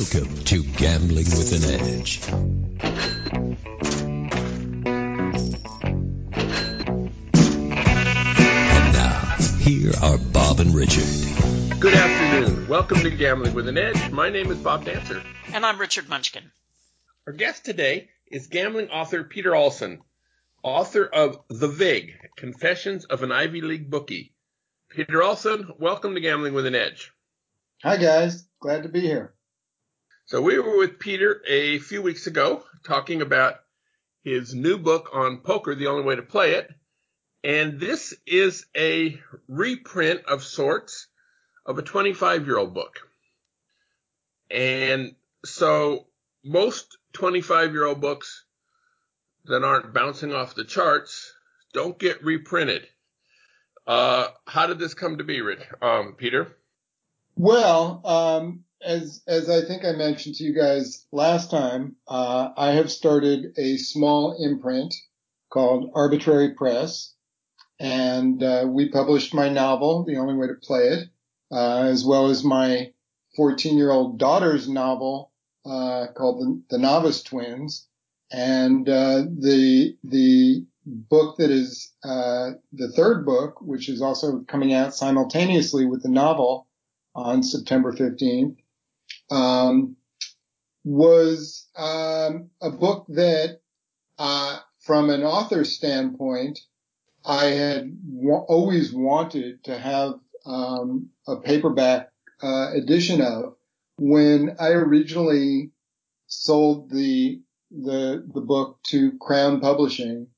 Welcome to Gambling with an Edge. And now, here are Bob and Richard. Good afternoon. Welcome to Gambling with an Edge. My name is Bob Dancer. And I'm Richard Munchkin. Our guest today is gambling author Peter Olson, author of The Vig, Confessions of an Ivy League Bookie. Peter Olson, welcome to Gambling with an Edge. Hi, guys. Glad to be here. So we were with Peter a few weeks ago talking about his new book on poker, The Only Way to Play It. And this is a reprint of sorts of a 25-year-old book. And so most 25-year-old books that aren't bouncing off the charts don't get reprinted. How did this come to be, Peter? Well, as I think I mentioned to you guys last time, I have started a small imprint called Arbitrary Press, and we published my novel, The Only Way to Play It, as well as my 14-year-old daughter's novel called The Novice Twins, and the book that is the third book, which is also coming out simultaneously with the novel on September 15th, was a book that, from an author's standpoint, I had always wanted to have a paperback edition of. When I originally sold the book to Crown Publishing,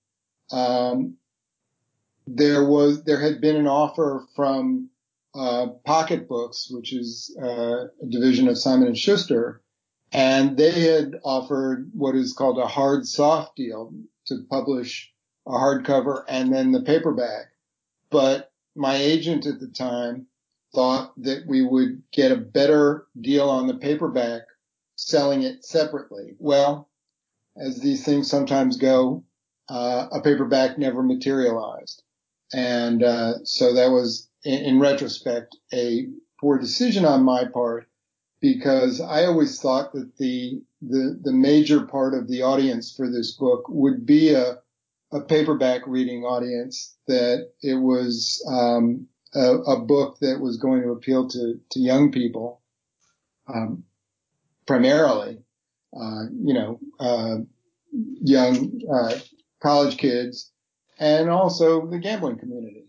there had been an offer from Pocket Books, which is a division of Simon & Schuster, and they had offered what is called a hard soft deal to publish a hardcover and then the paperback. But my agent at the time thought that we would get a better deal on the paperback selling it separately. Well, as these things sometimes go, a paperback never materialized. And so that was, in retrospect, a poor decision on my part, because I always thought that the major part of the audience for this book would be a paperback reading audience, that it was a book that was going to appeal to young people, primarily, young college kids, and also the gambling community.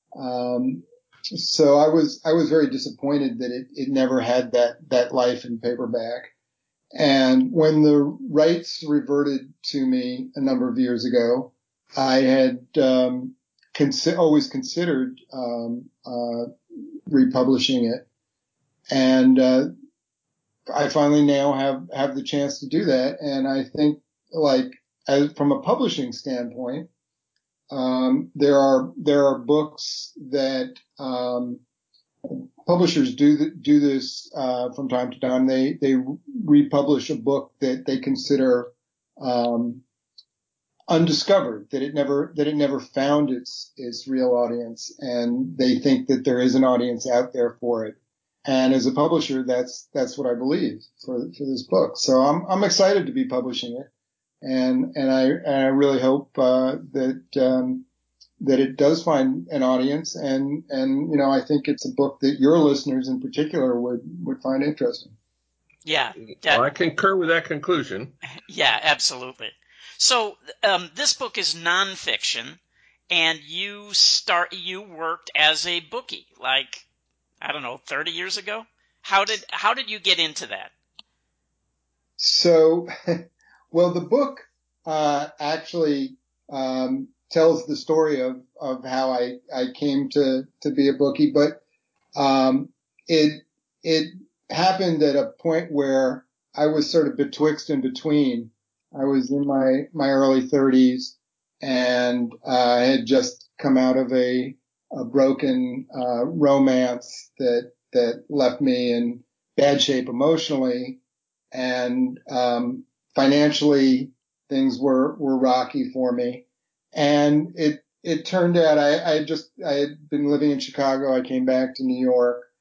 So I was very disappointed that it never had that life in paperback. And when the rights reverted to me a number of years ago, I had always considered republishing it, and I finally now have the chance to do that. And I think, from a publishing standpoint, there are books that publishers do this from time to time. They republish a book that they consider undiscovered, that it never found its real audience, and they think that there is an audience out there for it. And as a publisher, that's what I believe for this book. So I'm excited to be publishing it, and I really hope that it does find an audience, and I think it's a book that your listeners in particular would find interesting. Yeah. Well, I concur with that conclusion. Yeah, absolutely. So this book is nonfiction, and you worked as a bookie, 30 years ago. How did you get into that? So, well, the book actually tells the story of how I came to be a bookie, but it happened at a point where I was sort of betwixt and between. I was in my early 30s, and I had just come out of a broken romance that left me in bad shape emotionally, and financially things were rocky for me. And it turned out I had been living in Chicago. I came back to New York,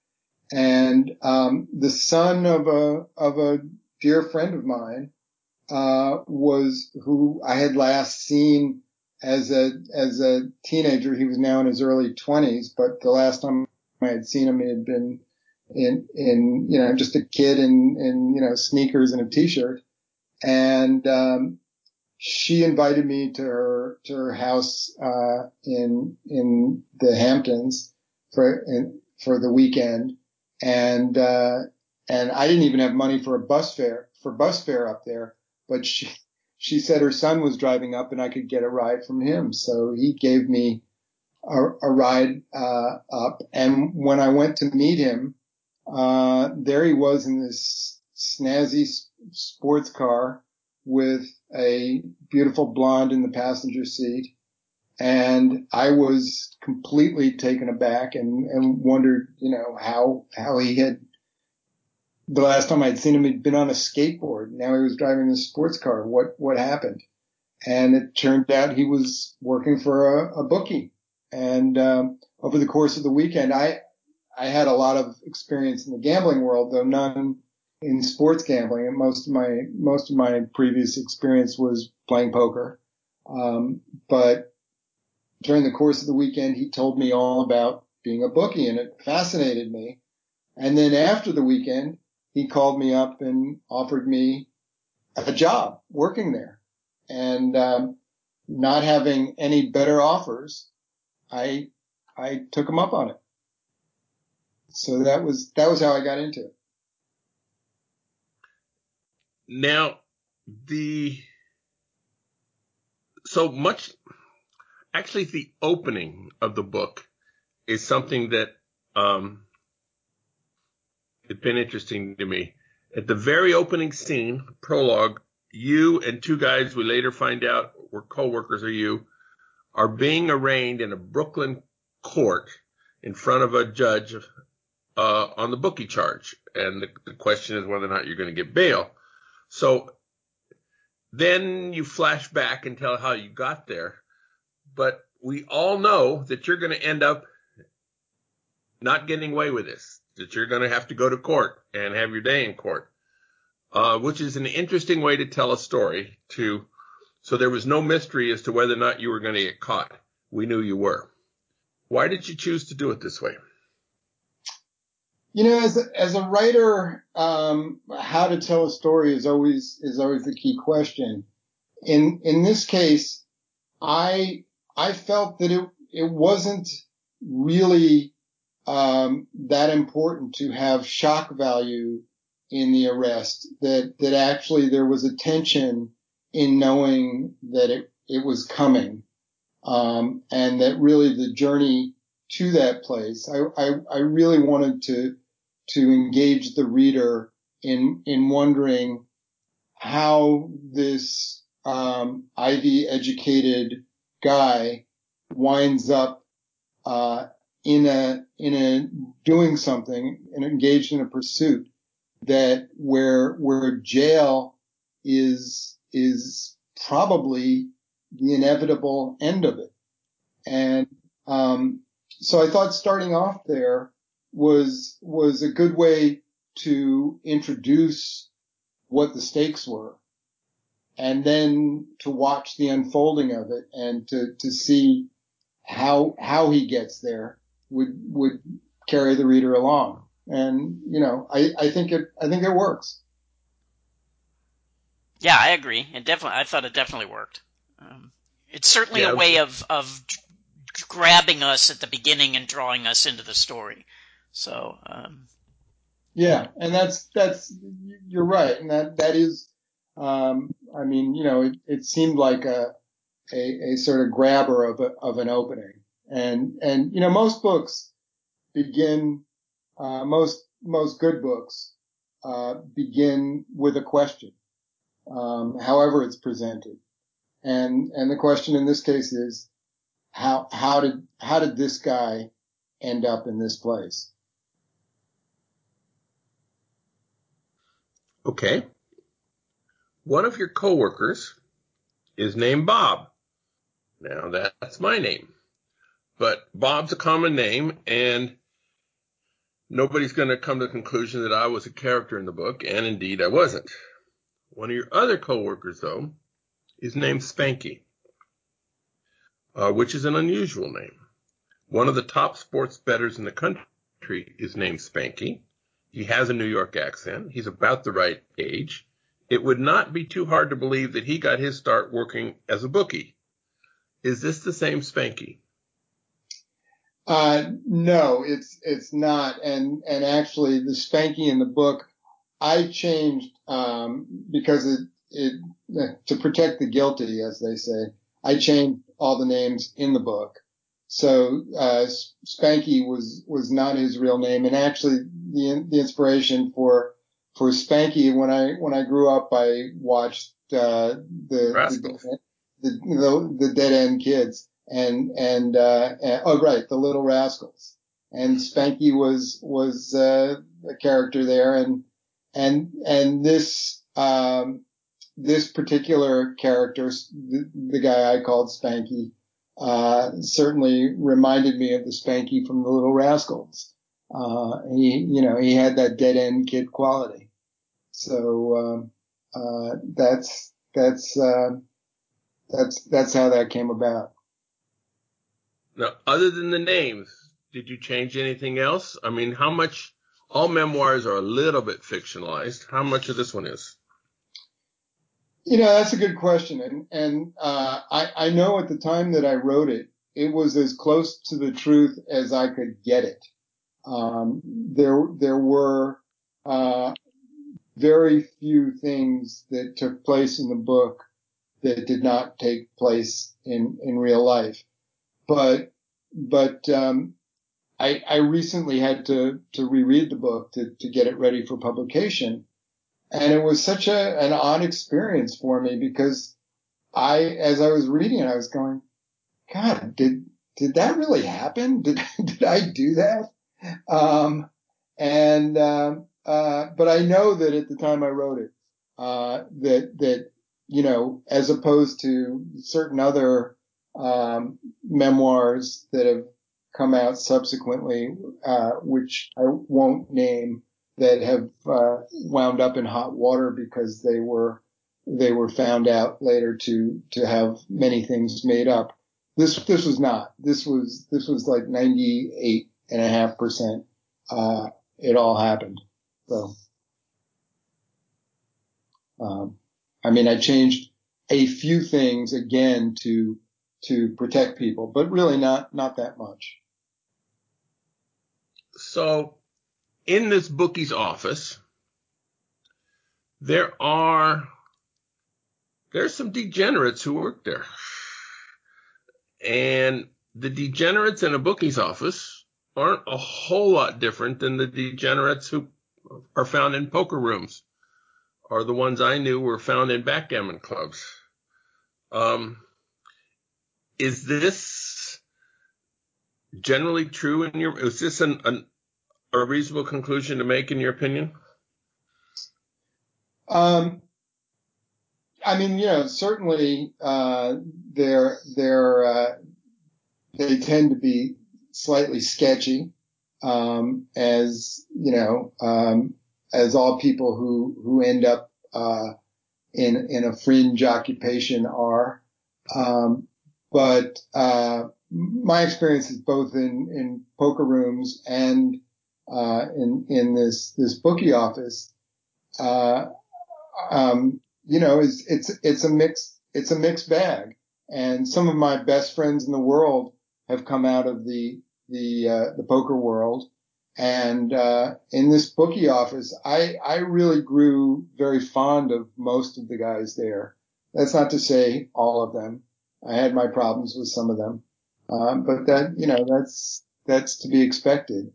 And the son of a dear friend of mine was who I had last seen as a teenager. He was now in his early 20s, but the last time I had seen him, he had been in just a kid in sneakers and a t-shirt. And she invited me to her house in the Hamptons for the weekend, and I didn't even have money for bus fare up there, but she said her son was driving up and I could get a ride from him, so he gave me a ride up. And when I went to meet him, there he was in this snazzy sports car with a beautiful blonde in the passenger seat. And I was completely taken aback and wondered, how he had, the last time I'd seen him, he'd been on a skateboard. Now he was driving this sports car. What happened? And it turned out he was working for a bookie. And, over the course of the weekend, I had a lot of experience in the gambling world, though none in sports gambling. And most of my previous experience was playing poker. But during the course of the weekend, he told me all about being a bookie, and it fascinated me. And then after the weekend, he called me up and offered me a job working there. And not having any better offers, I took him up on it. So that was how I got into it. Now, actually the opening of the book is something that it's been interesting to me. At the very opening scene, prologue, you and two guys we later find out were co-workers of you are being arraigned in a Brooklyn court in front of a judge on the bookie charge. And the question is whether or not you're going to get bail. So then you flash back and tell how you got there. But we all know that you're going to end up not getting away with this, that you're going to have to go to court and have your day in court, which is an interesting way to tell a story. So there was no mystery as to whether or not you were going to get caught. We knew you were. Why did you choose to do it this way? As a writer, how to tell a story is always the key question. In this case, I felt that it wasn't really that important to have shock value in the arrest, that actually there was a tension in knowing that it was coming, and that really the journey to that place, I really wanted to engage the reader in wondering how this Ivy educated guy winds up in a doing something and engaged in a pursuit that where jail is probably the inevitable end of it. And so I thought starting off there was a good way to introduce what the stakes were, and then to watch the unfolding of it and to see how he gets there would carry the reader along. And I think it works. Yeah, I agree. I thought it definitely worked. It's certainly a way of grabbing us at the beginning and drawing us into the story. So, yeah, and that's you're right, and that is, it seemed like a sort of grabber of an opening, and most books begin, most good books begin with a question, however it's presented, and the question in this case is how did this guy end up in this place? Okay. One of your coworkers is named Bob. Now that's my name, but Bob's a common name, and Nobody's going to come to the conclusion that I was a character in the book, and indeed I wasn't. One of your other coworkers, though, is named Spanky, which is an unusual name. One of the top sports bettors in the country is named Spanky. He has a New York accent. He's about the right age. It would not be too hard to believe that he got his start working as a bookie. Is this the same Spanky? No, it's not. And actually the Spanky in the book, I changed, because to protect the guilty, as they say, I changed all the names in the book. So, Spanky was not his real name. And actually the inspiration for Spanky, when I grew up, I watched, the Dead End Kids. The Little Rascals, and Spanky was a character there, and this particular character, the guy I called Spanky, certainly reminded me of the Spanky from the Little Rascals. He had that Dead End Kid quality. So that's how that came about. Now, other than the names, did you change anything else? I mean, how much? All memoirs are a little bit fictionalized. How much of this one is? That's a good question. And I know at the time that I wrote it, it was as close to the truth as I could get it. There were very few things that took place in the book that did not take place in real life. But I recently had to reread the book to get it ready for publication. And it was such an odd experience for me because as I was reading it, I was going, God, did that really happen? Did I do that? But I know that at the time I wrote it, that, as opposed to certain other, memoirs that have come out subsequently, which I won't name, that have wound up in hot water because they were found out later to have many things made up. This was not. This was like 98.5%. It all happened. So, I changed a few things again to protect people, but really not that much. So, in this bookie's office, there's some degenerates who work there. And the degenerates in a bookie's office aren't a whole lot different than the degenerates who are found in poker rooms, or the ones I knew were found in backgammon clubs. Is this generally true is this a reasonable conclusion to make in your opinion? Certainly, they tend to be slightly sketchy, as all people who end up, in a fringe occupation are. But my experience is both in poker rooms and, in this bookie office, it's a mixed bag. And some of my best friends in the world have come out of the poker world. And, in this bookie office, I really grew very fond of most of the guys there. That's not to say all of them. I had my problems with some of them. But that's to be expected.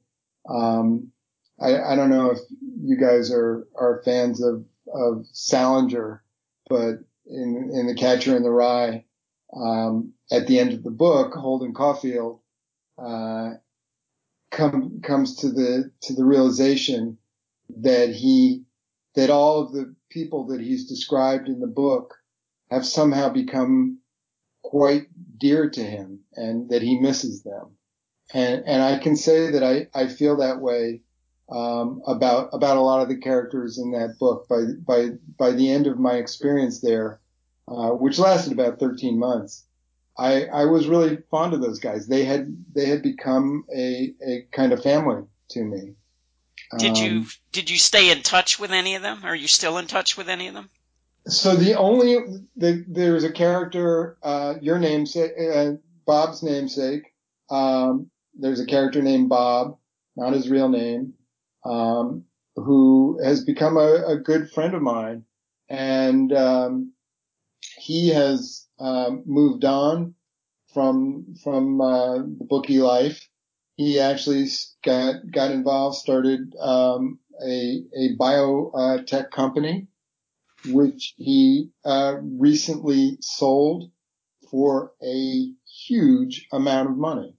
I don't know if you guys are fans of Salinger, but in The Catcher in the Rye, at the end of the book, Holden Caulfield, comes to the realization that all of the people that he's described in the book have somehow become quite dear to him, and that he misses them. And I can say that I feel that way about a lot of the characters in that book. By the end of my experience there, which lasted about 13 months, I was really fond of those guys. They had become a kind of family to me. Did you stay in touch with any of them? Are you still in touch with any of them? So there's a character, your namesake, Bob's namesake. There's a character named Bob, not his real name, who has become a good friend of mine, and he has moved on from the bookie life. He actually got involved, started a biotech company, which he recently sold for a huge amount of money.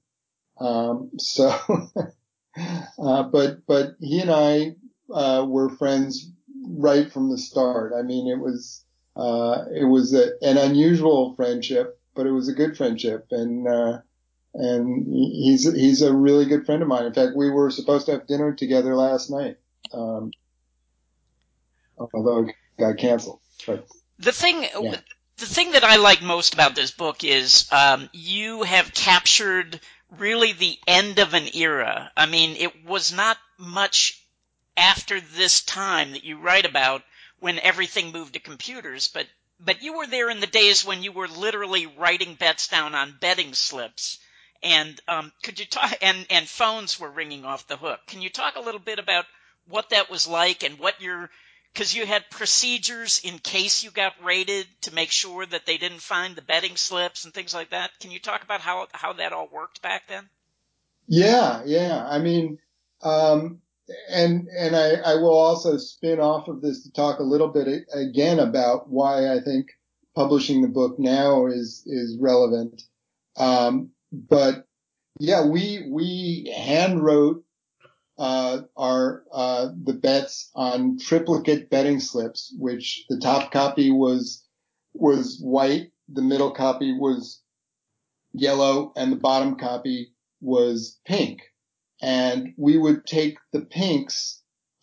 But he and I were friends right from the start. I mean, it was an unusual friendship, but it was a good friendship, and he's a really good friend of mine. In fact, we were supposed to have dinner together last night, although it got canceled. But The thing, yeah. the thing that I like most about this book is you have captured really the end of an era. I mean, it was not much after this time that you write about when everything moved to computers, but you were there in the days when you were literally writing bets down on betting slips, and could you talk? And phones were ringing off the hook. Can you talk a little bit about what that was like and what your because you had procedures in case you got raided to make sure that they didn't find the betting slips and things like that. Can you talk about how that all worked back then? Yeah. I mean, and I will also spin off of this to talk a little bit again about why I think publishing the book now is relevant. But yeah, we hand wrote the bets on triplicate betting slips, which the top copy was white, the middle copy was yellow, and the bottom copy was pink. And we would take the pinks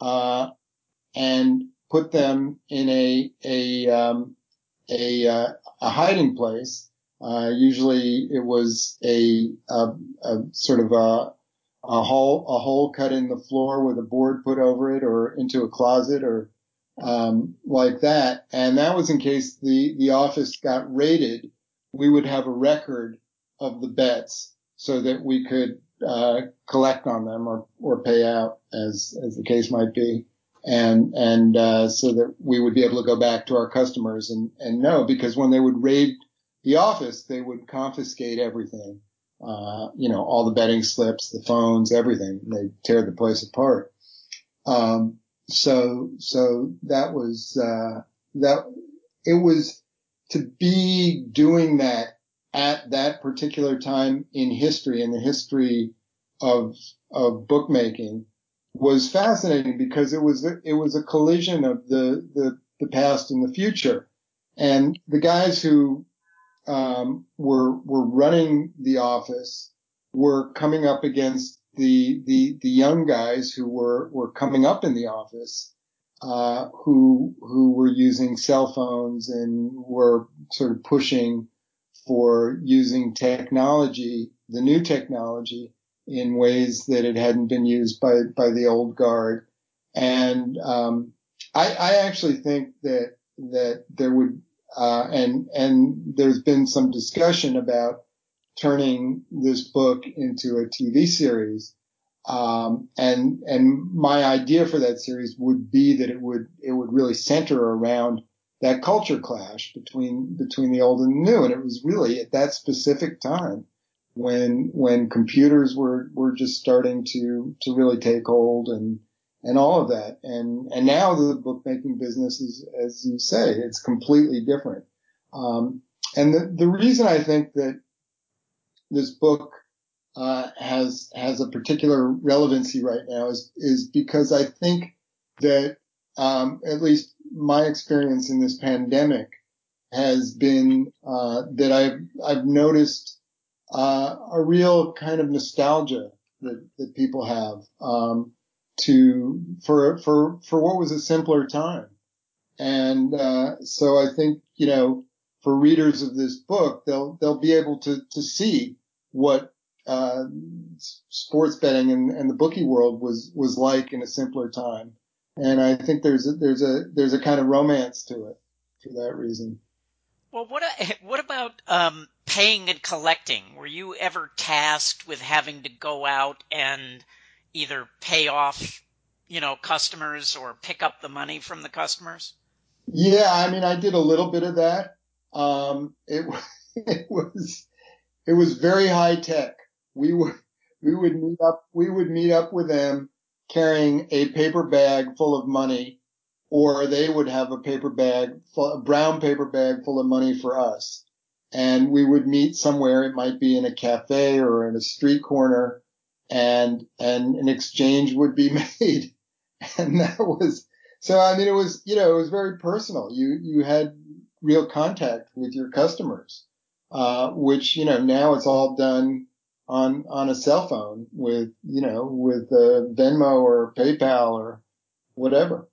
and put them in a hiding place. Usually it was a sort of a hole cut in the floor with a board put over it, or into a closet, or like that. And that was in case the office got raided. We would have a record of the bets so that we could collect on them or pay out as the case might be. And so that we would be able to go back to our customers and know, because when they would raid the office, they would confiscate everything. All the betting slips, the phones, everything. They tear the place apart. So that was, it was to be doing that at that particular time in history, in the history of bookmaking, was fascinating, because it was a collision of the past and the future. And the guys who were running the office were coming up against the young guys who were coming up in the office, who were using cell phones and were sort of pushing for using technology, the new technology, in ways that it hadn't been used by the old guard. And I actually think that there would and there's been some discussion about turning this book into a TV series. And my idea for that series would be that it would really center around that culture clash between the old and the new. And it was really at that specific time when computers were just starting to really take hold, and all of that. And now the bookmaking business is, as you say, it's completely different. And the reason I think that this book has a particular relevancy right now is because I think that at least my experience in this pandemic has been that I've noticed a real kind of nostalgia that people have for what was a simpler time. And, so I think, for readers of this book, they'll be able to see what, sports betting and the bookie world was like in a simpler time. And I think there's a kind of romance to it for that reason. Well, what about paying and collecting? Were you ever tasked with having to go out and either pay off, customers or pick up the money from the customers? Yeah, I mean, I did a little bit of that. It it was very high tech. We would we would meet up with them carrying a paper bag full of money, or they would have a brown paper bag full of money for us. And we would meet somewhere. It might be in a cafe or in a street corner, and an exchange would be made. And that was, so I mean, it was very personal. You had real contact with your customers, which, now it's all done on a cell phone with Venmo or PayPal or whatever.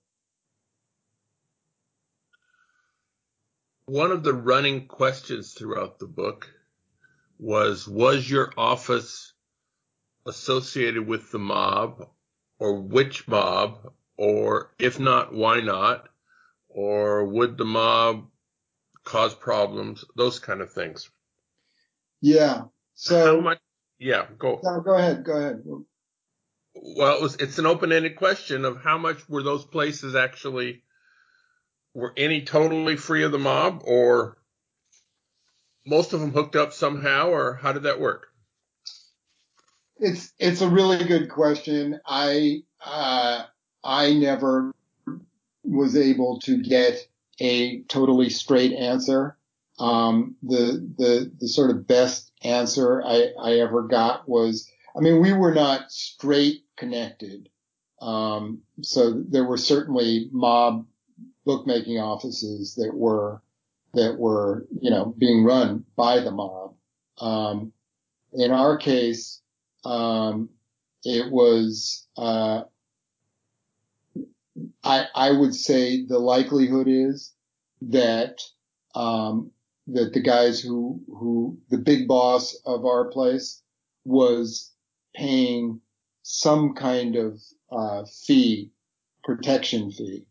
One of the running questions throughout the book was your office associated with the mob, or which mob, or if not, why not? Or would the mob cause problems? Those kind of things. Yeah. So how much? Yeah, go. No, go ahead. Go ahead. Well, it's an open-ended question of how much were those places actually, were any totally free of the mob, or most of them hooked up somehow, or how did that work? It's a really good question. I never was able to get a totally straight answer. The sort of best answer I ever got was, I mean, we were not straight connected. So there were certainly mob bookmaking offices that were, being run by the mob. In our case, it was, I would say the likelihood is that, that the guys the big boss of our place was paying some kind of, protection fee.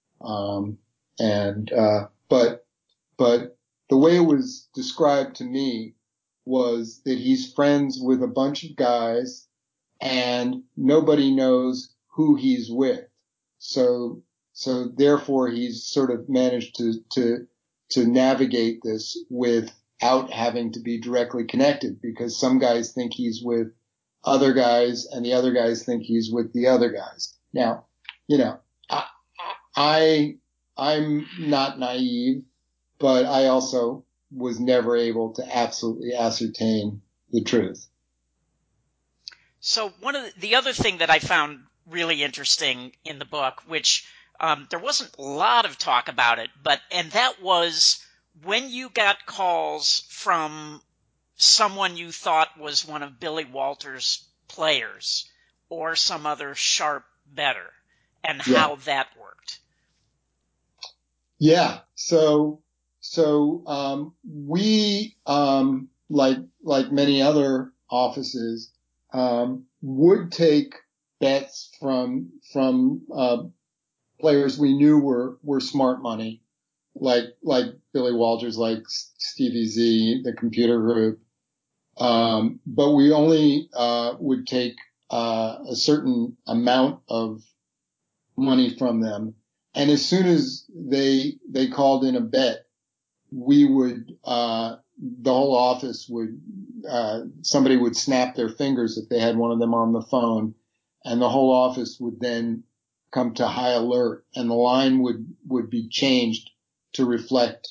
But the way it was described to me was that he's friends with a bunch of guys and nobody knows who he's with. So therefore he's sort of managed to navigate this without having to be directly connected, because some guys think he's with other guys and the other guys think he's with the other guys. Now, I'm not naive, but I also was never able to absolutely ascertain the truth. So one of the other thing that I found really interesting in the book, which there wasn't a lot of talk about it, and that was when you got calls from someone you thought was one of Billy Walters' players or some other sharp bettor, and how that worked. Yeah. So we, like many other offices, would take bets from players we knew were smart money, like Billy Walters, like Stevie Z, the computer group. But we only, would take, a certain amount of money from them. And as soon as they called in a bet, we would, the whole office would, somebody would snap their fingers if they had one of them on the phone, and the whole office would then come to high alert, and the line would be changed to reflect,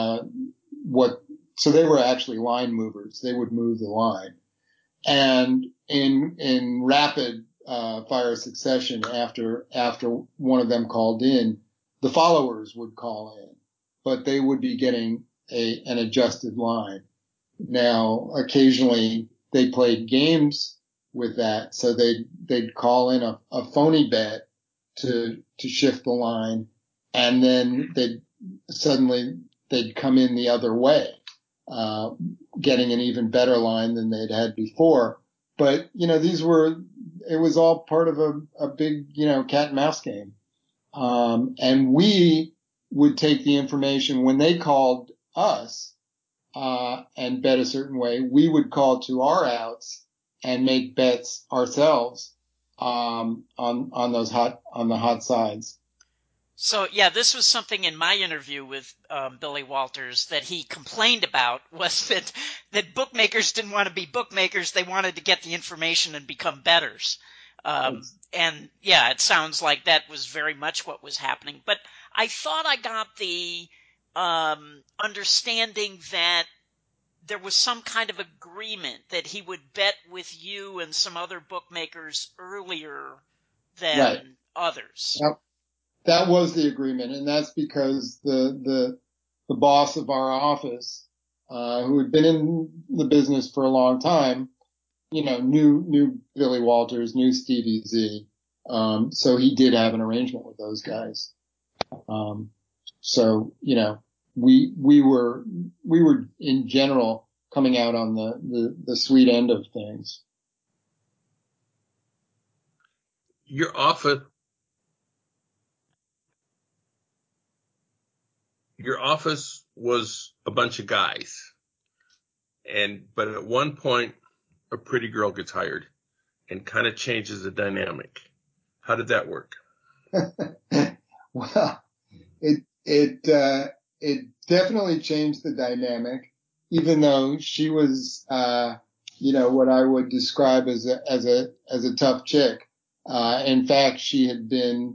so they were actually line movers. They would move the line. And in rapid, fire succession, after one of them called in, the followers would call in, but they would be getting an adjusted line. Now, occasionally they played games with that. So they'd call in a phony bet to shift the line, and then they'd come in the other way, getting an even better line than they'd had before. But, it was all part of a big, cat and mouse game. And we would take the information when they called us, and bet a certain way. We would call to our outs and make bets ourselves, on the hot sides. So, yeah, this was something in my interview with Billy Walters that he complained about, was that bookmakers didn't want to be bookmakers. They wanted to get the information and become bettors. And, yeah, it sounds like that was very much what was happening. But I thought I got the understanding that there was some kind of agreement that he would bet with you and some other bookmakers earlier than others. Yep. That was the agreement, and that's because the boss of our office, who had been in the business for a long time, knew Billy Walters, knew Stevie Z, so he did have an arrangement with those guys. So we were in general coming out on the sweet end of things. Your office was a bunch of guys, but at one point a pretty girl gets hired and kind of changes the dynamic. How did that work? Well, it definitely changed the dynamic, even though she was, what I would describe as a tough chick. In fact, she had been,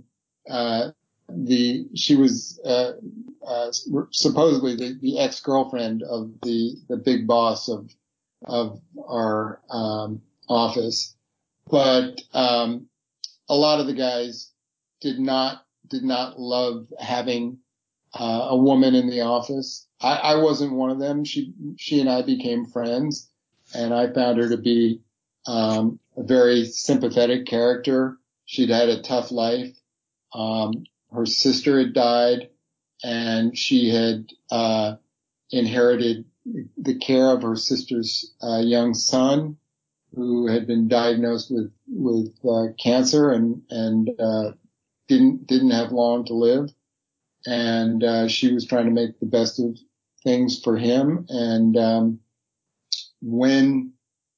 she was, supposedly the ex-girlfriend of the big boss of our, office. But, a lot of the guys did not love having, a woman in the office. I wasn't one of them. She and I became friends, and I found her to be, a very sympathetic character. She'd had a tough life. Her sister had died, and she had inherited the care of her sister's young son, who had been diagnosed with cancer and didn't have long to live. And she was trying to make the best of things for him. And when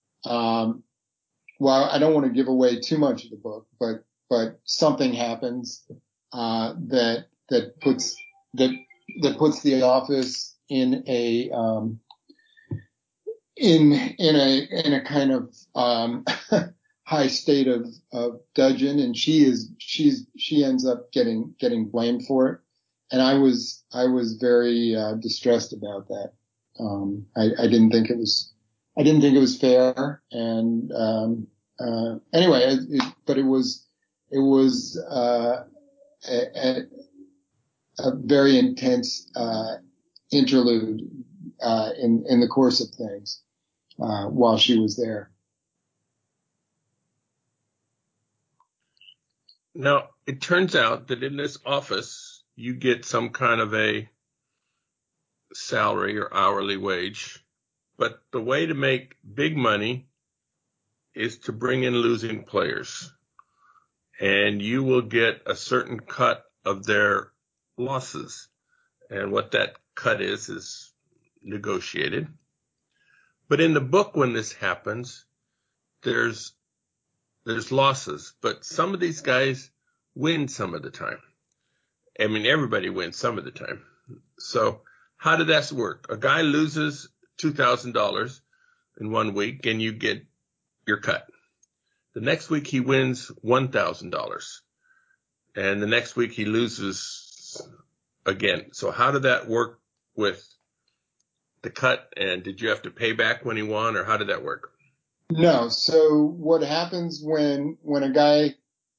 well, I don't want to give away too much of the book, but something happens that puts the office in a in a kind of high state of dudgeon, and she ends up getting blamed for it. And I was very distressed about that. I didn't think it was fair. And anyway, but it was a very intense interlude in the course of things while she was there. Now, it turns out that in this office, you get some kind of a salary or hourly wage, but the way to make big money is to bring in losing players, and you will get a certain cut of their losses. And what that cut is negotiated. But in the book, when this happens, there's losses, but some of these guys win some of the time. I mean, everybody wins some of the time. So how did that work? A guy loses $2,000 in 1 week and you get your cut. The next week he wins $1,000 and the next week he loses again. So how did that work with the cut, and did you have to pay back when he won, or how did that work? No. So what happens when a guy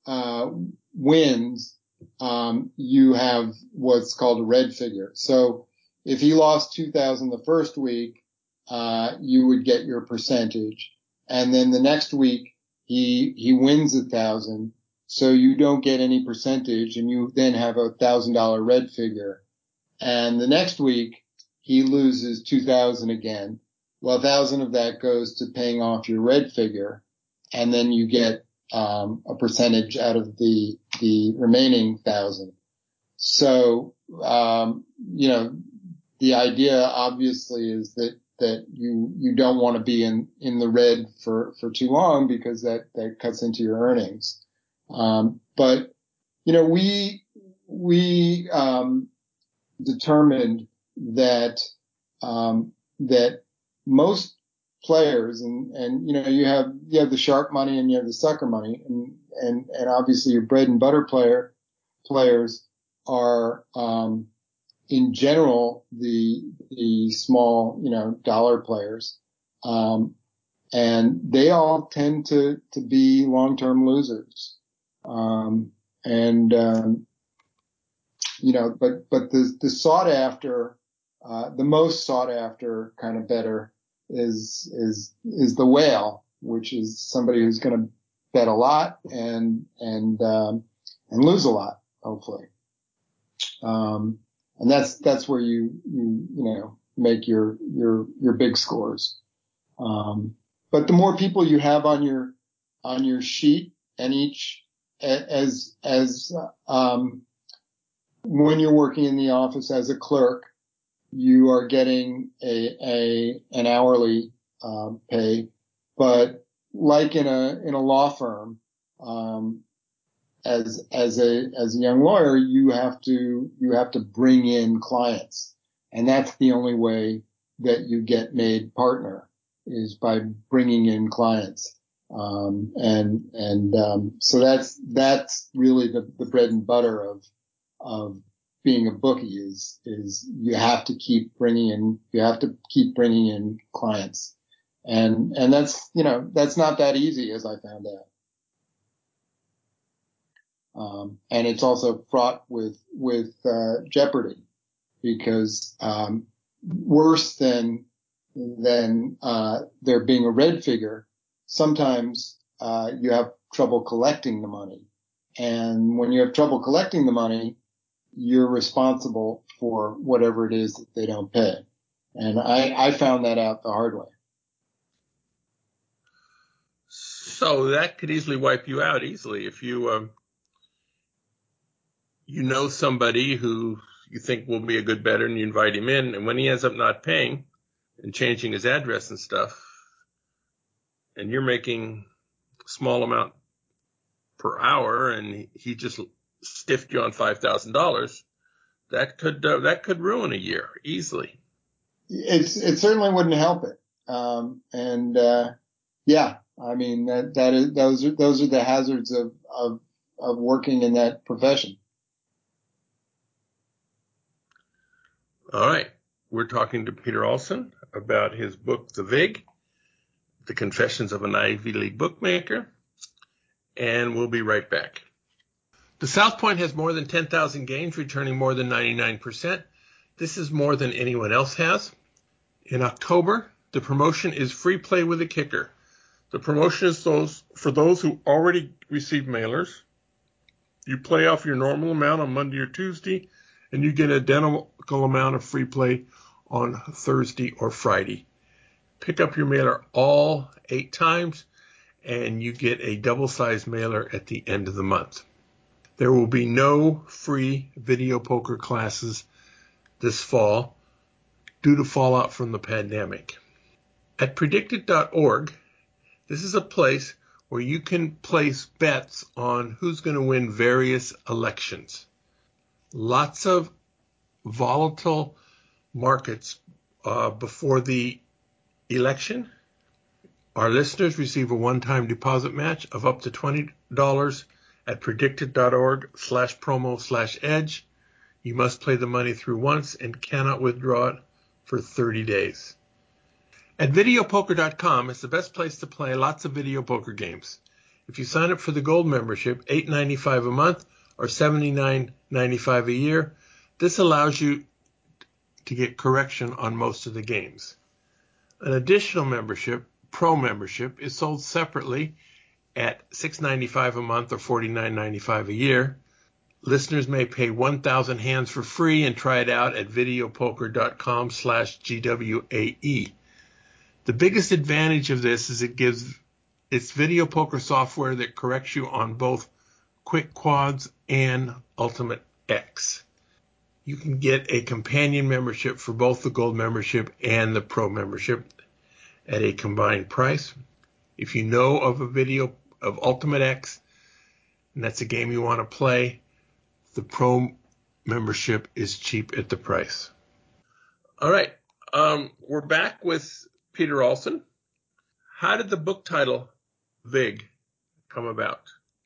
wins, you have what's called a red figure. So if he lost 2,000 the first week, you would get your percentage, and then the next week he wins 1,000. So you don't get any percentage, and you then have a $1,000 red figure. And the next week he loses 2,000 again. Well, 1,000 of that goes to paying off your red figure, and then you get a percentage out of the remaining 1,000. So the idea obviously is that you don't want to be in the red for too long, because that cuts into your earnings. But we determined that most players, and you have the sharp money and you have the sucker money, and obviously your bread and butter players are in general the small dollar players, and they all tend to be long-term losers. But the sought after, the most sought after kind of bettor is the whale, which is somebody who's going to bet a lot and lose a lot, hopefully. And that's where you make your big scores. But the more people you have on your sheet, and each as when you're working in the office as a clerk, you are getting an hourly pay, but like in a law firm, as a young lawyer, you have to bring in clients, and that's the only way that you get made partner, is by bringing in clients. So that's really the bread and butter of being a bookie is you have to keep bringing in clients. And that's not that easy, as I found out. And it's also fraught with jeopardy, because worse than there being a red figure, sometimes you have trouble collecting the money. And when you have trouble collecting the money, you're responsible for whatever it is that they don't pay. And I found that out the hard way. So that could easily wipe you out easily if you somebody who you think will be a good bettor, and you invite him in, and when he ends up not paying and changing his address and stuff, and you're making a small amount per hour, and he just stiffed you on $5,000, that could ruin a year easily. It certainly wouldn't help it. I mean, those are the hazards of working in that profession. All right. We're talking to Peter Olson about his book, The Vig, The Confessions of an Ivy League Bookmaker, and we'll be right back. The South Point has more than 10,000 games, returning more than 99%. This is more than anyone else has. In October, the promotion is free play with a kicker. The promotion is for those who already receive mailers. You play off your normal amount on Monday or Tuesday, and you get an identical amount of free play on Thursday or Friday. Pick up your mailer all 8 times, and you get a double-sized mailer at the end of the month. There will be no free video poker classes this fall due to fallout from the pandemic. At Predicted.org, this is a place where you can place bets on who's going to win various elections. Lots of volatile markets before the election. Our listeners receive a one-time deposit match of up to $20 at predicted.org/promo/edge. You must play the money through once and cannot withdraw it for 30 days. At videopoker.com is the best place to play lots of video poker games. If you sign up for the gold membership, $8.95 a month or $79.95 a year, this allows you to get correction on most of the games. An additional membership, Pro membership, is sold separately at $6.95 a month or $49.95 a year. Listeners may pay 1,000 hands for free and try it out at videopoker.com/GWAE. The biggest advantage of this is it's video poker software that corrects you on both Quick Quads and Ultimate X. You can get a companion membership for both the Gold membership and the Pro membership at a combined price. If you know of a video of Ultimate X, and that's a game you want to play, the Pro membership is cheap at the price. All right. We're back with Peter Olson. How did the book title VIG come about?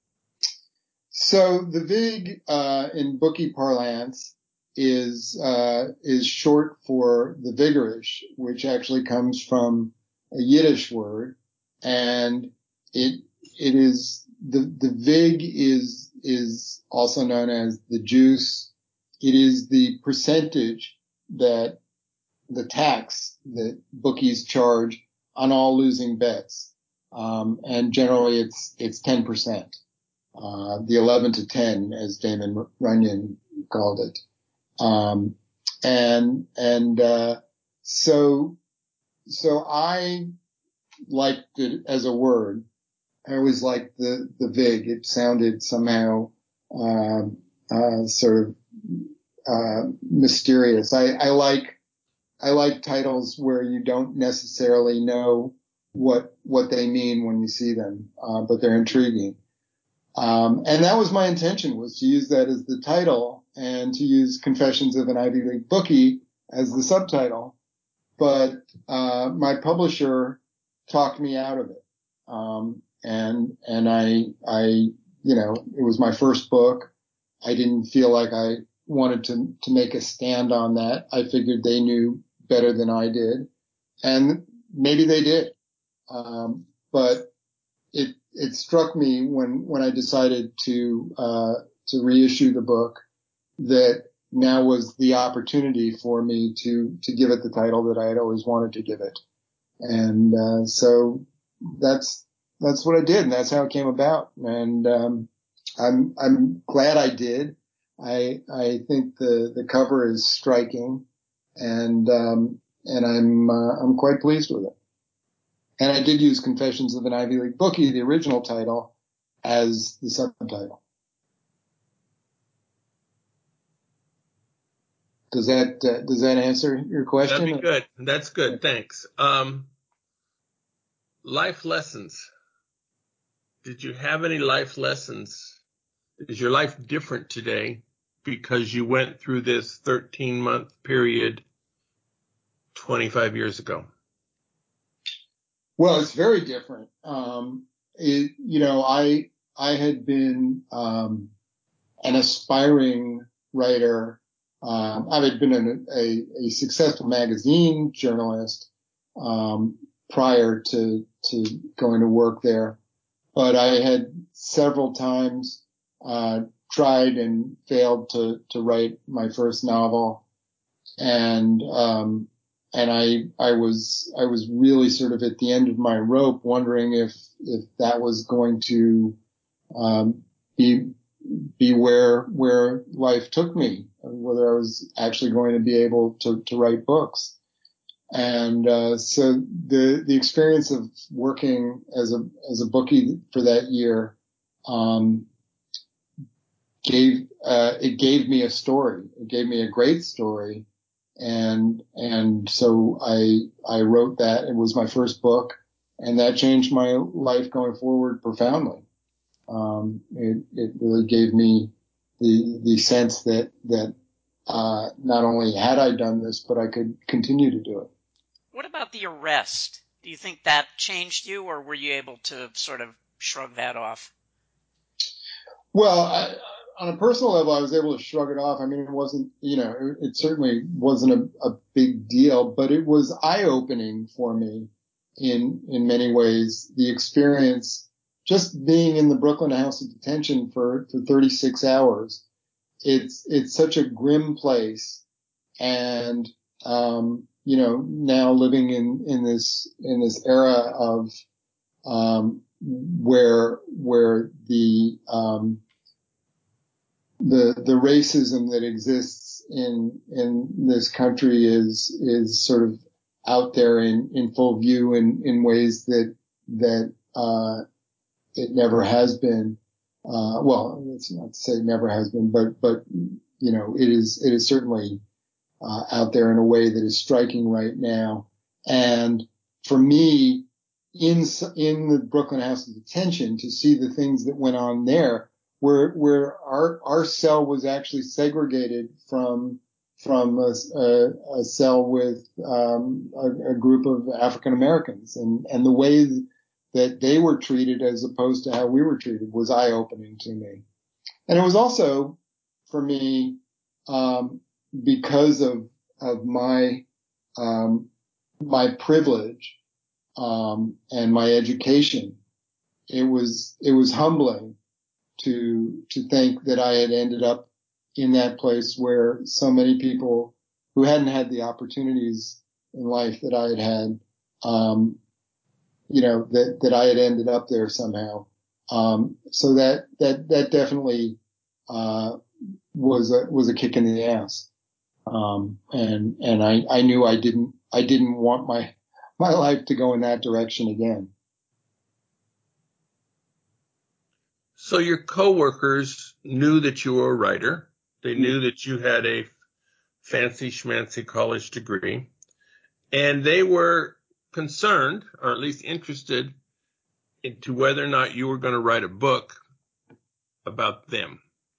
So the VIG in bookie parlance is short for the vigorish, which actually comes from a Yiddish word, and it is the VIG is also known as the juice. It is the percentage that the tax that bookies charge on all losing bets, and generally it's 10%. The 11 to 10, as Damon Runyon called it. So I liked it as a word. I always liked the VIG. It sounded somehow, sort of, mysterious. I like titles where you don't necessarily know what they mean when you see them, but they're intriguing. And that was my intention, was to use that as the title and to use Confessions of an Ivy League Bookie as the subtitle. But, my publisher talked me out of it. And I, it was my first book. I didn't feel like I wanted to make a stand on that. I figured they knew better than I did, and maybe they did. But it struck me when I decided to reissue the book that now was the opportunity for me to give it the title that I had always wanted to give it. And, so that's what I did, and that's how it came about. And, I'm glad I did. I think the cover is striking, and I'm quite pleased with it. And I did use Confessions of an Ivy League Bookie, the original title, as the subtitle. Does that answer your question? That'd be good. That's good. Thanks. Life lessons. Did you have any life lessons? Is your life different today because you went through this 13-month period 25 years ago? Well, it's very different. I had been an aspiring writer. I had been a successful magazine journalist prior to going to work there, but I had several times tried and failed to write my first novel, and I was really sort of at the end of my rope, wondering if that was going to be where life took me, whether I was actually going to be able to write books. And so the experience of working as a bookie for that year gave me a story. It gave me a great story. And so I wrote that. It was my first book, and that changed my life going forward profoundly. It really gave me the sense that not only had I done this, but I could continue to do it. What about the arrest? Do you think that changed you, or were you able to sort of shrug that off? Well, on a personal level, I was able to shrug it off. I mean, it wasn't, it certainly wasn't a big deal, but it was eye-opening for me in many ways. The experience, just being in the Brooklyn House of Detention for 36 hours, it's such a grim place. And, now living in this era of, where the racism that exists in this country is sort of out there in full view in ways that it never has been. Well, it's not to say never has been, but it is certainly out there in a way that is striking right now. And for me, in the Brooklyn House of Detention, to see the things that went on there, where our cell was actually segregated from a cell with a group of African Americans, and the way that they were treated as opposed to how we were treated was eye-opening to me. And it was also for me because of my privilege and my education. It was humbling to think that I had ended up in that place where so many people who hadn't had the opportunities in life that I had had, that I had ended up there somehow. So that definitely was a kick in the ass. And I knew I didn't want my life to go in that direction again. So your coworkers knew that you were a writer. They knew that you had a fancy schmancy college degree, and they were concerned, or at least interested, into whether or not you were going to write a book about them.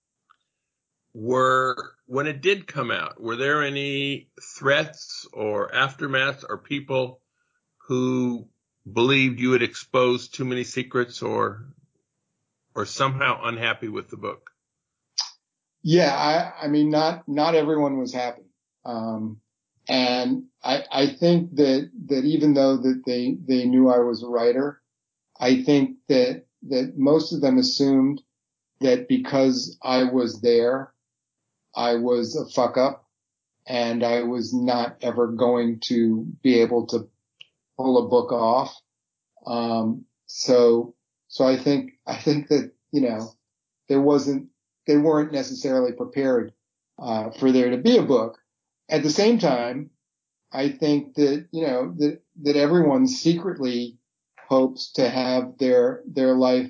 When it did come out, were there any threats or aftermath or people who believed you had exposed too many secrets or somehow unhappy with the book? Yeah, I mean, not everyone was happy. And I think that even though that they knew I was a writer, I think that most of them assumed that because I was there, I was a fuck up and I was not ever going to be able to pull a book off. So I think that, they weren't necessarily prepared, for there to be a book. At the same time, I think that, that everyone secretly hopes to have their life,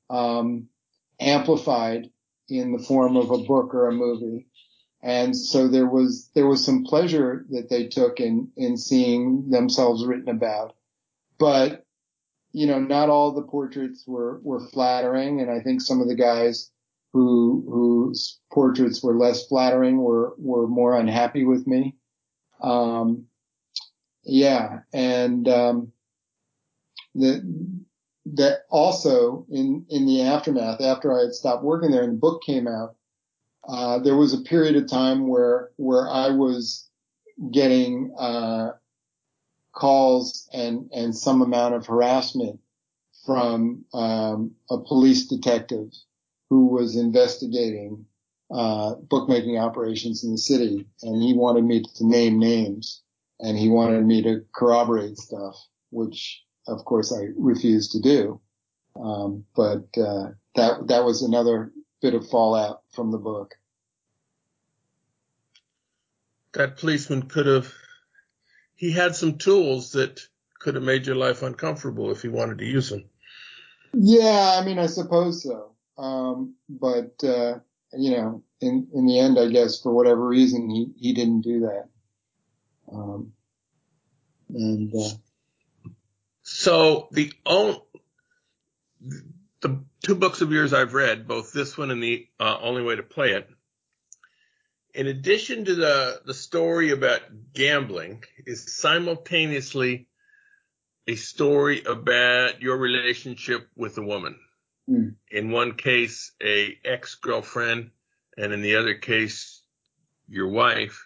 amplified in the form of a book or a movie. And so there was some pleasure that they took in seeing themselves written about. But, not all the portraits were flattering. And I think some of the guys whose portraits were less flattering were more unhappy with me. That also in the aftermath, after I had stopped working there and the book came out, there was a period of time where I was getting calls and some amount of harassment from a police detective who was investigating bookmaking operations in the city, and he wanted me to name names and he wanted me to corroborate stuff, which of course I refused to do. But that was another bit of fallout from the book. That policeman he had some tools that could have made your life uncomfortable if he wanted to use them. Yeah, I mean, I suppose so. But in the end, I guess for whatever reason, he didn't do that. So the two books of yours I've read, both this one and the Only Way to Play It, in addition to the story about gambling, is simultaneously a story about your relationship with a woman. Mm. In one case, a ex-girlfriend, and in the other case, your wife.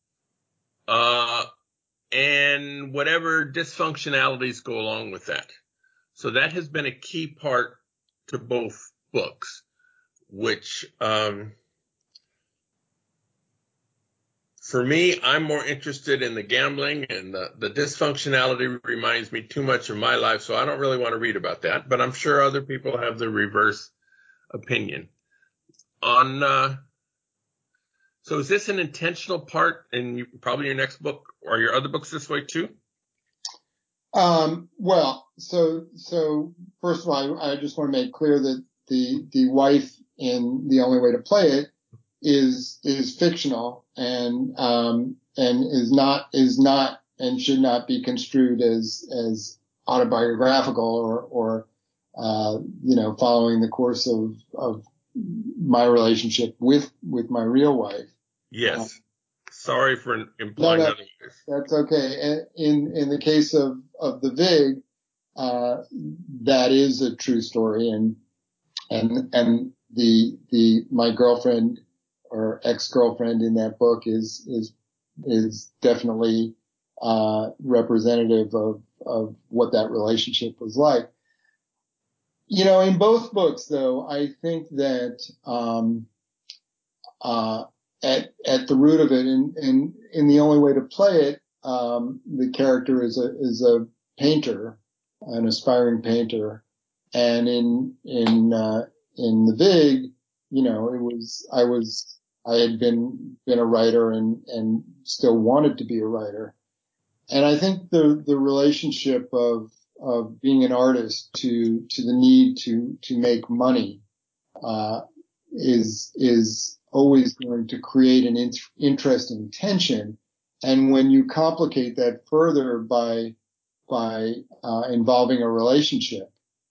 And whatever dysfunctionalities go along with that. So that has been a key part to both books, which For me, I'm more interested in the gambling, and the dysfunctionality reminds me too much of my life, so I don't really want to read about that. But I'm sure other people have the reverse opinion. So is this an intentional part in probably your next book or your other books this way too? Well, so first of all, I just want to make clear that the wife in The Only Way to Play It is fictional and is not and should not be construed as autobiographical or following the course of my relationship with my real wife. Yes. Sorry for implying otherwise. That's okay. In the case of the VIG, that is a true story, and my girlfriend or ex-girlfriend in that book is definitely representative of what that relationship was like. In both books, though, I think that at the root of it, in The Only Way to Play It, the character is a painter, an aspiring painter, and in the VIG, I had been a writer and still wanted to be a writer, and I think the relationship of being an artist to the need to make money is always going to create an interesting tension. And when you complicate that further by involving a relationship,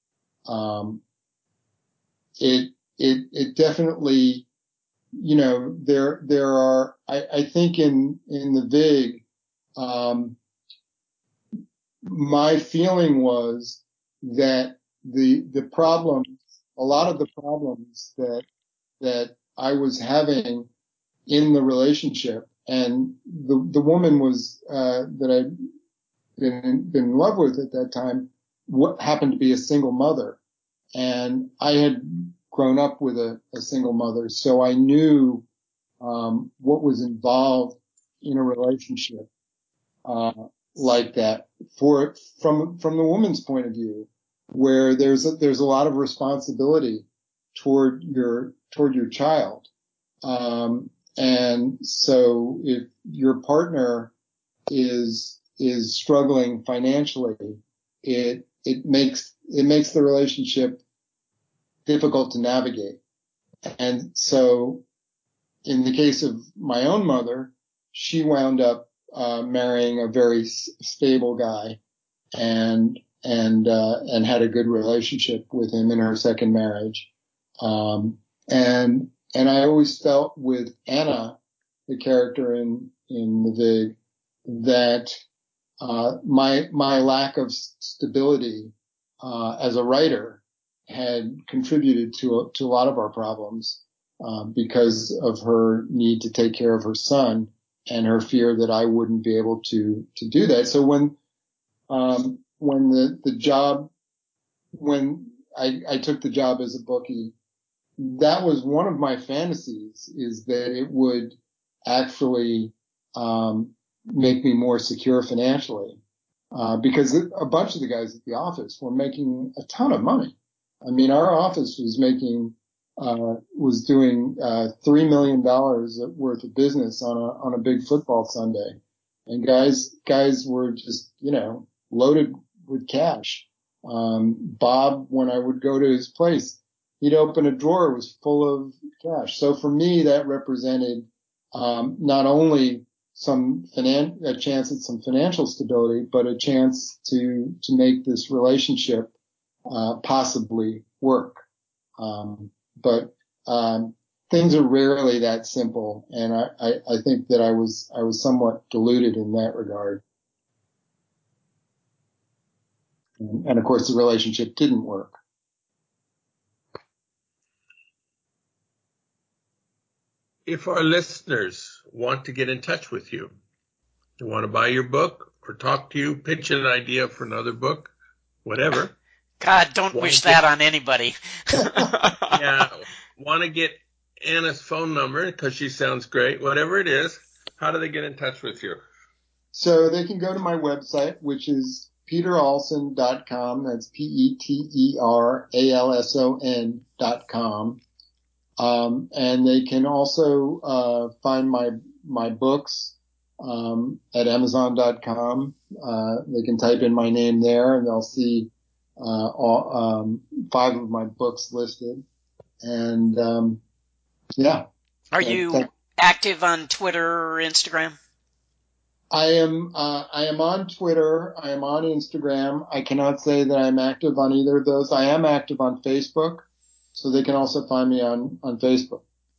it definitely, there are, I think in the VIG, my feeling was that the problems, a lot of the problems that I was having in the relationship, and the woman was that I'd been in love with at that time, what happened to be a single mother, and I had grown up with a single mother, so I knew what was involved in a relationship like that from the woman's point of view, where there's a lot of responsibility toward your child. And so if your partner is struggling financially, it makes the relationship difficult to navigate. And so in the case of my own mother, she wound up marrying a very stable guy and had a good relationship with him in her second marriage. And I always felt with Anna, the character in the VIG, that my lack of stability as a writer had contributed to a lot of our problems because of her need to take care of her son and her fear that I wouldn't be able to do that. So when I took the job as a bookie, that was one of my fantasies, is that it would actually make me more secure financially, because a bunch of the guys at the office were making a ton of money. I mean, our office was doing $3 million worth of business on a big football Sunday, and guys were just loaded with cash. Bob, when I would go to his place, he'd open a drawer, it was full of cash. So for me, that represented not only a chance at some financial stability, but a chance to make this relationship possibly work. But things are rarely that simple, and I think that I was somewhat deluded in that regard. And of course, the relationship didn't work. If our listeners want to get in touch with you, they want to buy your book or talk to you, pitch an idea for another book, whatever. God, don't wish that on anybody. Yeah, want to get Anna's phone number because she sounds great, whatever it is. How do they get in touch with you? So they can go to my website, which is peteralson.com. That's PeterAlson.com. And they can also find my books at Amazon.com. They can type in my name there, and they'll see all 5 of my books listed. And yeah. Are you active on Twitter or Instagram? I am on Twitter. I am on Instagram. I cannot say that I'm active on either of those. I am active on Facebook, so they can also find me on Facebook.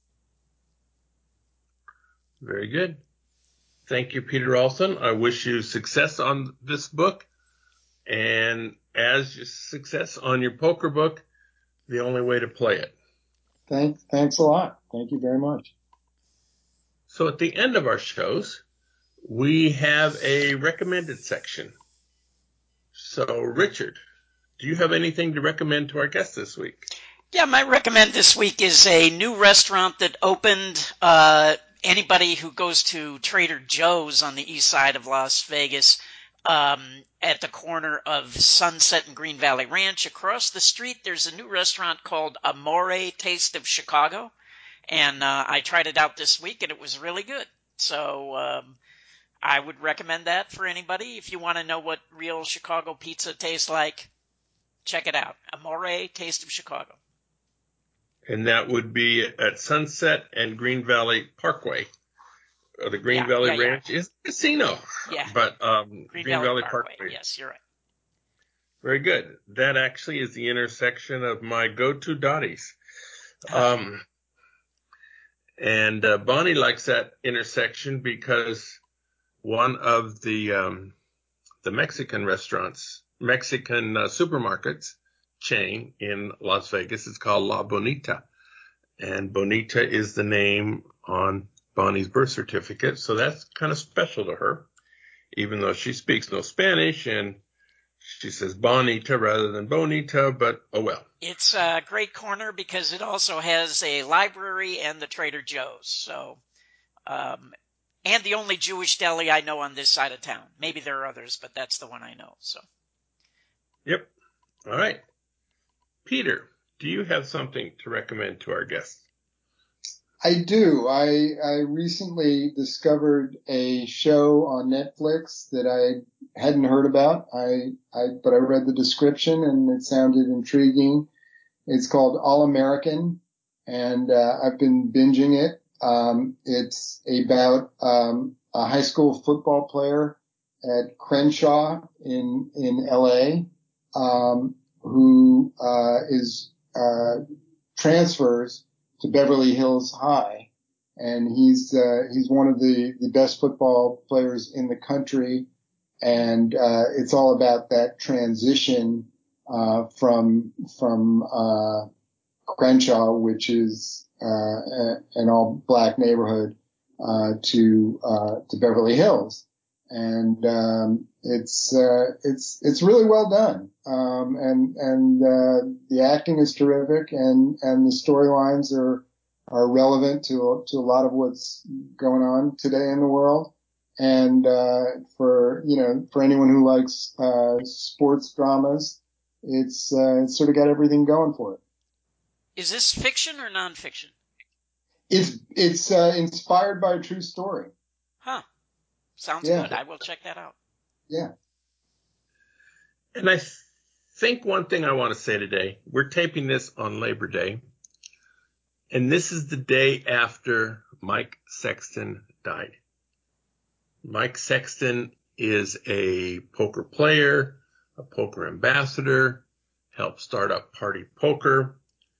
Very good. Thank you, Peter Alson. I wish you success on this book, and as success on your poker book, The Only Way to Play It. Thanks a lot. Thank you very much. So at the end of our shows, we have a recommended section. So, Richard, do you have anything to recommend to our guests this week? Yeah, my recommend this week is a new restaurant that opened. Anybody who goes to Trader Joe's on the east side of Las Vegas, at the corner of Sunset and Green Valley Ranch, across the street, there's a new restaurant called Amore Taste of Chicago. And I tried it out this week, and it was really good. So I would recommend that for anybody. If you want to know what real Chicago pizza tastes like, check it out. Amore Taste of Chicago. And that would be at Sunset and Green Valley Parkway. The Green Valley Ranch is a casino. Yeah. But Green Valley Parkway. Yes, you're right. Very good. That actually is the intersection of my go-to Dottie's. And Bonnie likes that intersection because one of the Mexican restaurants, Mexican supermarkets chain in Las Vegas is called La Bonita. And Bonita is the name on Bonnie's birth certificate. So that's kind of special to her, even though she speaks no Spanish and she says Bonita rather than Bonita, but oh well. It's a great corner because it also has a library and the Trader Joe's. So, and the only Jewish deli I know on this side of town. Maybe there are others, but that's the one I know. So. Yep. All right. Peter, do you have something to recommend to our guests? I do. I recently discovered a show on Netflix that I hadn't heard about. But I read the description and it sounded intriguing. It's called All American, and I've been binging it. It's about a high school football player at Crenshaw in LA, who transfers to Beverly Hills High, and he's one of the best football players in the country, and it's all about that transition from Crenshaw, which is an all black neighborhood, to Beverly Hills, and it's really well done, and the acting is terrific, and the storylines are relevant to a lot of what's going on today in the world, and for anyone who likes sports dramas, it's sort of got everything going for it. Is this fiction or nonfiction? It's inspired by a true story. Huh. Sounds good. I will check that out. Yeah. And I think one thing I want to say today, we're taping this on Labor Day, and this is the day after Mike Sexton died. Mike Sexton is a poker player, a poker ambassador, helped start up Party Poker,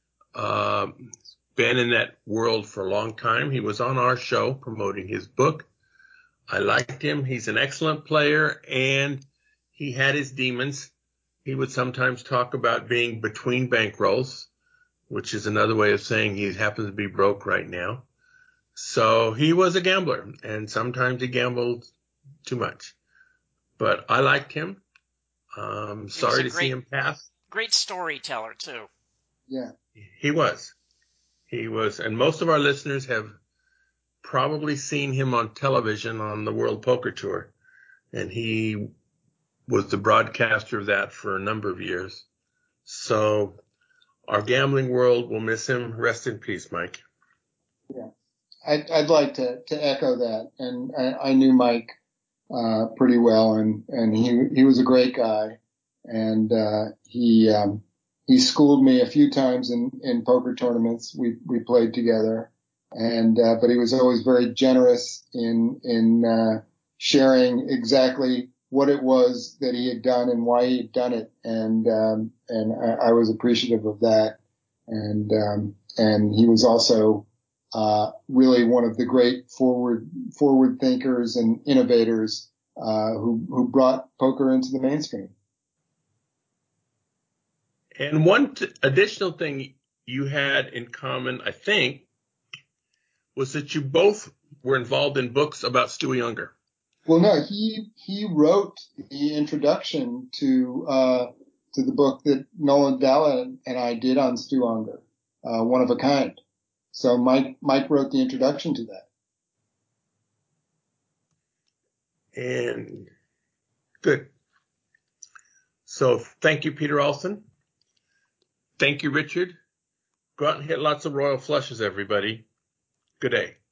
been in that world for a long time. He was on our show promoting his book. I liked him. He's an excellent player, and he had his demons. He would sometimes talk about being between bankrolls, which is another way of saying he happens to be broke right now. So he was a gambler, and sometimes he gambled too much. But I liked him. Sorry to see him pass. Great storyteller, too. Yeah. He was. And most of our listeners have probably seen him on television on the World Poker Tour, and he was the broadcaster of that for a number of years. So our gambling world will miss him. Rest in peace, Mike. Yeah, I'd like to echo that. And I knew Mike pretty well, and he was a great guy, and he schooled me a few times in poker tournaments. We played together, and but he was always very generous in sharing exactly what it was that he had done and why he had done it, and I was appreciative of that, and he was also really one of the great forward thinkers and innovators who brought poker into the mainstream. And one additional thing you had in common, I think, was that you both were involved in books about Stu Younger. Well, no, he wrote the introduction to the book that Nolan Dalla and I did on Stu Younger, One of a Kind. So Mike wrote the introduction to that. And good. So thank you, Peter Olson. Thank you, Richard. Go out and hit lots of royal flushes, everybody. Good day.